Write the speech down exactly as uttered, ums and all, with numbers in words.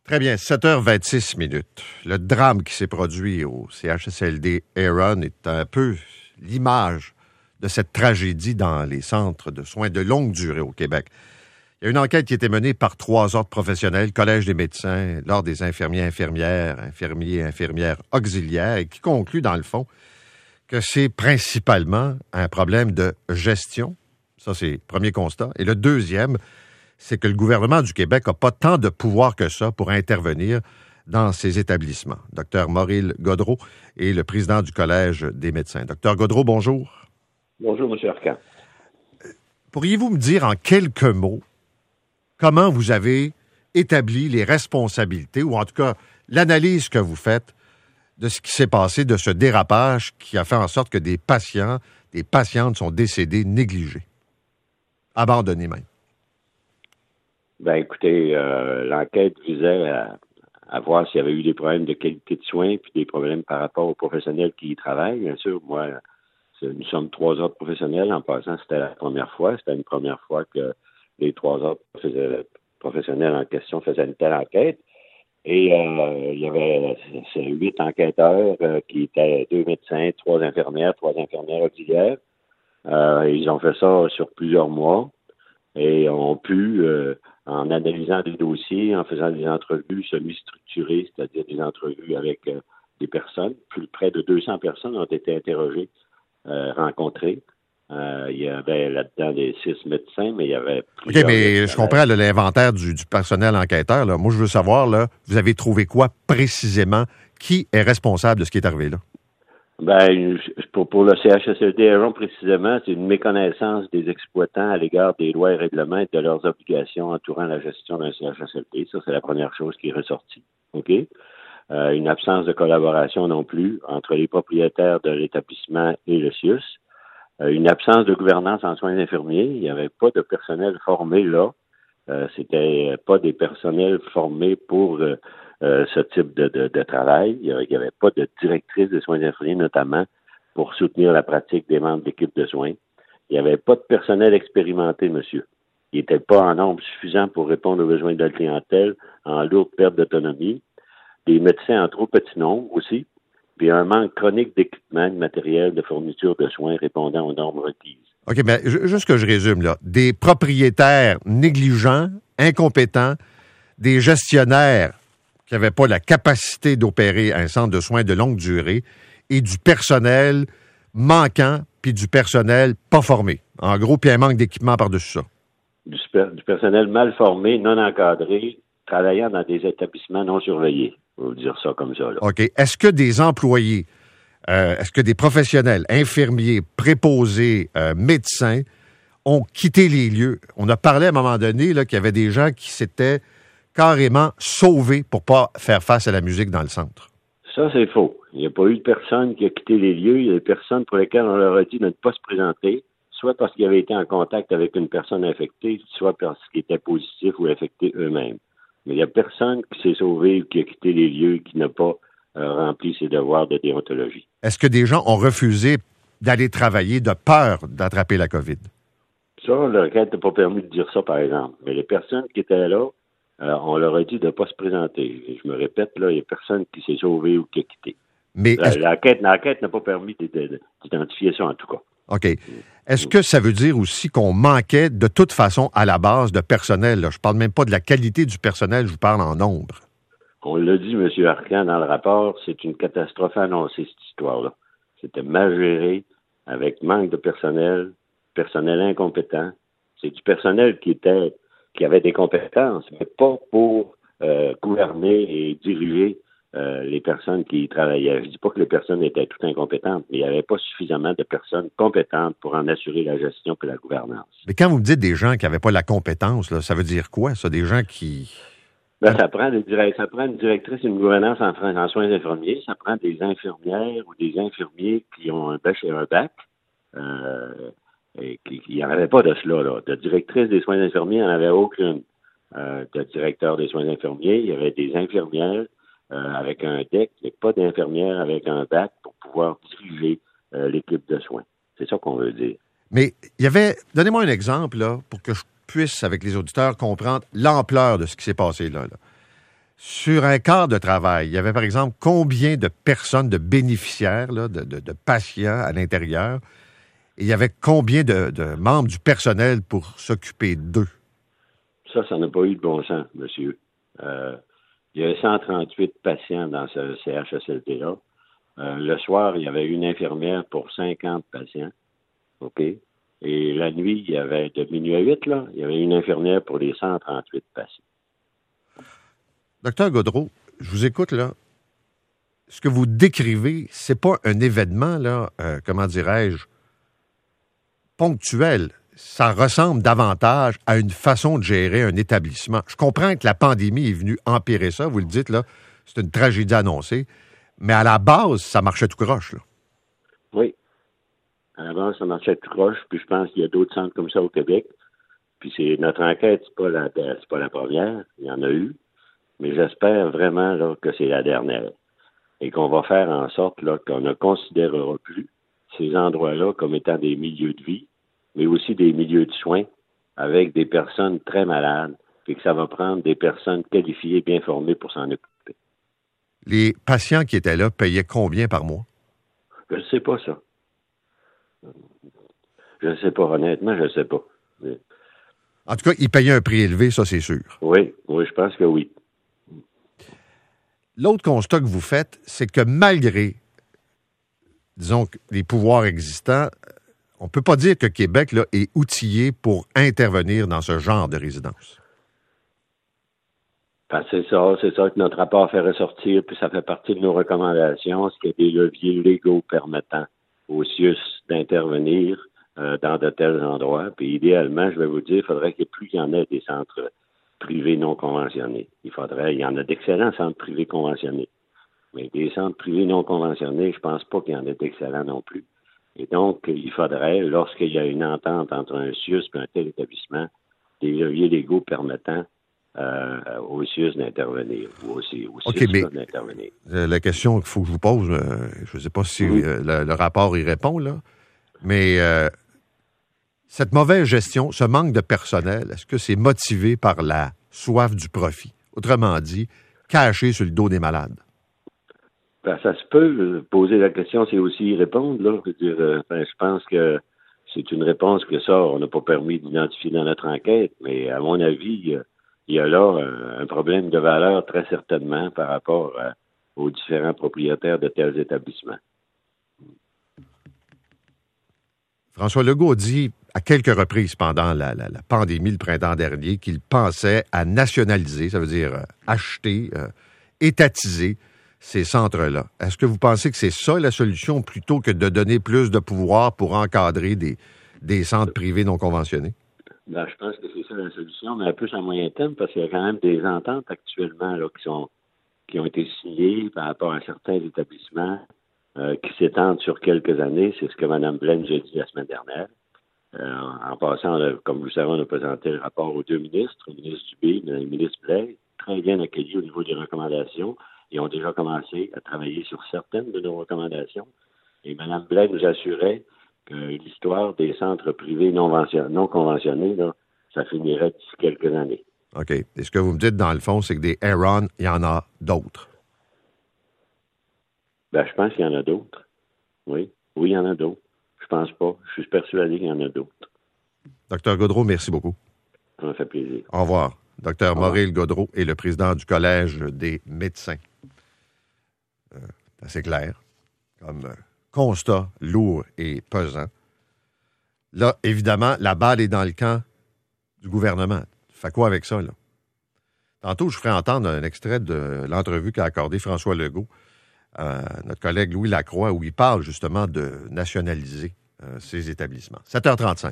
Très bien, sept heures vingt-six minutes. Le drame qui s'est produit au C H S L D Huron est un peu l'image de cette tragédie dans les centres de soins de longue durée au Québec. Il y a une enquête qui a été menée par trois ordres professionnels, Collège des médecins, l'Ordre des infirmiers, infirmières, infirmiers et infirmières auxiliaires, et qui conclut, dans le fond, que c'est principalement un problème de gestion. Ça, c'est le premier constat. Et le deuxième, c'est que le gouvernement du Québec n'a pas tant de pouvoir que ça pour intervenir dans ces établissements. Docteur Mauril Gaudreault est le président du Collège des médecins. Docteur Gaudreault, bonjour. Bonjour, M. Arcan. Pourriez-vous me dire en quelques mots comment vous avez établi les responsabilités, ou en tout cas l'analyse que vous faites de ce qui s'est passé, de ce dérapage qui a fait en sorte que des patients, des patientes sont décédés négligés, abandonnés même? Ben, écoutez, euh, l'enquête visait à, à voir s'il y avait eu des problèmes de qualité de soins puis des problèmes par rapport aux professionnels qui y travaillent. Bien sûr, moi, nous sommes trois autres professionnels. En passant, c'était la première fois. C'était une première fois que les trois autres professionnels en question faisaient une telle enquête. Et euh, il y avait c'est, huit enquêteurs euh, qui étaient deux médecins, trois infirmières, trois infirmières auxiliaires. Euh, ils ont fait ça sur plusieurs mois et ont pu... Euh, en analysant des dossiers, en faisant des entrevues semi-structurées, c'est-à-dire des entrevues avec euh, des personnes. Plus près de deux cents personnes ont été interrogées, euh, rencontrées. Euh, il y avait là-dedans des six médecins, mais il y avait plusieurs... OK, mais je comprends là, l'inventaire du, du personnel enquêteur. Là. Moi, je veux savoir, là, vous avez trouvé quoi précisément? Qui est responsable de ce qui est arrivé là? Ben, pour, pour le C H S L D Huron, précisément, c'est une méconnaissance des exploitants à l'égard des lois et règlements et de leurs obligations entourant la gestion d'un C H S L D. Ça, c'est la première chose qui est ressortie. OK? Euh, une absence de collaboration non plus entre les propriétaires de l'établissement et le C I U S. Euh, une absence de gouvernance en soins infirmiers. Il n'y avait pas de personnel formé là. Euh, c'était pas des personnels formés pour... Euh, Euh, ce type de, de, de travail. Il n'y avait pas de directrice de soins infirmiers, notamment pour soutenir la pratique des membres d'équipe de soins. Il n'y avait pas de personnel expérimenté, monsieur. Il n'était pas en nombre suffisant pour répondre aux besoins de la clientèle, en lourde perte d'autonomie. Des médecins en trop petit nombre aussi, puis un manque chronique d'équipement, de matériel, de fourniture de soins répondant aux normes requises. OK, bien, juste que je résume, là. Des propriétaires négligents, incompétents, des gestionnaires qui n'avaient pas la capacité d'opérer un centre de soins de longue durée et du personnel manquant puis du personnel pas formé. En gros, puis un manque d'équipement par-dessus ça. Du, du personnel mal formé, non encadré, travaillant dans des établissements non surveillés. On va dire ça comme ça. Là. OK. Est-ce que des employés, euh, est-ce que des professionnels, infirmiers, préposés, euh, médecins ont quitté les lieux? On a parlé à un moment donné là, qu'il y avait des gens qui s'étaient carrément sauvés pour pas faire face à la musique dans le centre. Ça, c'est faux. Il n'y a pas eu de personne qui a quitté les lieux. Il y a des personnes pour lesquelles on leur a dit de ne pas se présenter, soit parce qu'ils avaient été en contact avec une personne infectée, soit parce qu'ils étaient positifs ou infectés eux-mêmes. Mais il n'y a personne qui s'est sauvé ou qui a quitté les lieux et qui n'a pas euh, rempli ses devoirs de déontologie. Est-ce que des gens ont refusé d'aller travailler de peur d'attraper la COVID? Ça, l'enquête n'a pas permis de dire ça, par exemple. Mais les personnes qui étaient là, Euh, on leur a dit de ne pas se présenter. Et je me répète, là, il n'y a personne qui s'est sauvé ou qui a quitté. Mais La, l'enquête, l'enquête n'a pas permis de, de, d'identifier ça, en tout cas. OK. Est-ce que ça veut dire aussi qu'on manquait de toute façon à la base de personnel? Là? Je ne parle même pas de la qualité du personnel, je vous parle en nombre. On l'a dit, M. Arcan, dans le rapport, c'est une catastrophe annoncée, cette histoire-là. C'était mal géré, avec manque de personnel, personnel incompétent. C'est du personnel qui était... qui avaient des compétences, mais pas pour euh, gouverner et diriger euh, les personnes qui y travaillaient. Je ne dis pas que les personnes étaient toutes incompétentes, mais il n'y avait pas suffisamment de personnes compétentes pour en assurer la gestion et la gouvernance. Mais quand vous me dites des gens qui n'avaient pas la compétence, là, ça veut dire quoi, ça? Des gens qui... Ben, ça prend des direct, ça prend une directrice et une gouvernance en, en soins infirmiers, ça prend des infirmières ou des infirmiers qui ont un bac et un bac. Euh, Et qu'il n'y en avait pas de cela, là. De directrice des soins infirmiers, il n'y en avait aucune. Euh, de directeur des soins infirmiers, il y avait des infirmières euh, avec un D E C, mais pas d'infirmières avec un bac pour pouvoir diriger euh, l'équipe de soins. C'est ça qu'on veut dire. Mais il y avait... Donnez-moi un exemple, là, pour que je puisse, avec les auditeurs, comprendre l'ampleur de ce qui s'est passé là. là. Sur un quart de travail, il y avait par exemple combien de personnes, de bénéficiaires, là, de, de, de patients à l'intérieur, et il y avait combien de, de membres du personnel pour s'occuper d'eux? Ça, ça n'a pas eu de bon sens, monsieur. Euh, il y avait cent trente-huit patients dans ce C H S L D-là. Euh, le soir, il y avait une infirmière pour cinquante patients. OK? Et la nuit, il y avait de minuit à huit, là, il y avait une infirmière pour les cent trente-huit patients. Docteur Gaudreault, je vous écoute, là. Ce que vous décrivez, c'est pas un événement, là, euh, comment dirais-je, ponctuel. Ça ressemble davantage à une façon de gérer un établissement. Je comprends que la pandémie est venue empirer ça, vous le dites, là, c'est une tragédie annoncée, mais à la base, ça marchait tout croche, là. Oui. À la base, ça marchait tout croche, puis je pense qu'il y a d'autres centres comme ça au Québec. Puis c'est notre enquête, c'est pas la, c'est pas la première, il y en a eu. Mais j'espère vraiment là, que c'est la dernière et qu'on va faire en sorte là, qu'on ne considérera plus ces endroits-là comme étant des milieux de vie, mais aussi des milieux de soins avec des personnes très malades et que ça va prendre des personnes qualifiées, bien formées pour s'en occuper. Les patients qui étaient là payaient combien par mois? Je ne sais pas ça. Je ne sais pas, honnêtement, je ne sais pas. Mais... En tout cas, ils payaient un prix élevé, ça c'est sûr. Oui, oui, je pense que oui. L'autre constat que vous faites, c'est que malgré, disons, les pouvoirs existants, on ne peut pas dire que Québec là, est outillé pour intervenir dans ce genre de résidence. Ben, c'est ça, c'est ça que notre rapport fait ressortir, puis ça fait partie de nos recommandations, c'est qu'il y a des leviers légaux permettant au C I U S d'intervenir euh, dans de tels endroits. Puis idéalement, je vais vous dire, il faudrait qu'il y ait plus qu'il y en ait des centres privés non conventionnés. Il faudrait, il y en a d'excellents centres privés conventionnés. Mais des centres privés non conventionnés, je pense pas qu'il y en ait d'excellents non plus. Et donc, il faudrait, lorsqu'il y a une entente entre un C I U S et un tel établissement, des leviers légaux permettant euh, au C I U S d'intervenir, ou au C I U S okay, mais d'intervenir. La question qu'il faut que je vous pose, euh, je ne sais pas si oui. euh, le, le rapport y répond, là, mais euh, cette mauvaise gestion, ce manque de personnel, est-ce que c'est motivé par la soif du profit? Autrement dit, caché sur le dos des malades. Ben, ça se peut. Poser la question, c'est aussi y répondre. Là. Je veux dire, euh, ben, je pense que c'est une réponse que ça, on n'a pas permis d'identifier dans notre enquête, mais à mon avis, euh, il y a là euh, un problème de valeur très certainement par rapport euh, aux différents propriétaires de tels établissements. François Legault dit à quelques reprises pendant la, la, la pandémie le printemps dernier qu'il pensait à nationaliser, ça veut dire euh, acheter, euh, étatiser ces centres-là. Est-ce que vous pensez que c'est ça la solution plutôt que de donner plus de pouvoir pour encadrer des, des centres privés non conventionnés? Ben, je pense que c'est ça la solution, mais plus à moyen terme, parce qu'il y a quand même des ententes actuellement là, qui sont qui ont été signées par rapport à certains établissements euh, qui s'étendent sur quelques années. C'est ce que Mme Blaine nous a dit la semaine dernière. Euh, en passant, là, comme vous le savez, on a présenté le rapport aux deux ministres, le ministre Dubé et le ministre Blais, très bien accueillis au niveau des recommandations. Ils ont déjà commencé à travailler sur certaines de nos recommandations. Et Mme Blais nous assurait que l'histoire des centres privés non, non conventionnés, là, ça finirait d'ici quelques années. OK. Et ce que vous me dites, dans le fond, c'est que des Aaron, il y en a d'autres. Ben, je pense qu'il y en a d'autres. Oui. Oui, il y en a d'autres. Je pense pas. Je suis persuadé qu'il y en a d'autres. Docteur Gaudreault, merci beaucoup. Ça m'a fait plaisir. Au revoir. Docteur Maurice Gaudreault est le président du Collège des médecins. Euh, c'est assez clair. Comme euh, constat lourd et pesant. Là, évidemment, la balle est dans le camp du gouvernement. Fait quoi avec ça, là? Tantôt, je ferai entendre un extrait de l'entrevue qu'a accordé François Legault à notre collègue Louis Lacroix, où il parle justement de nationaliser euh, ces établissements. sept heures trente-cinq.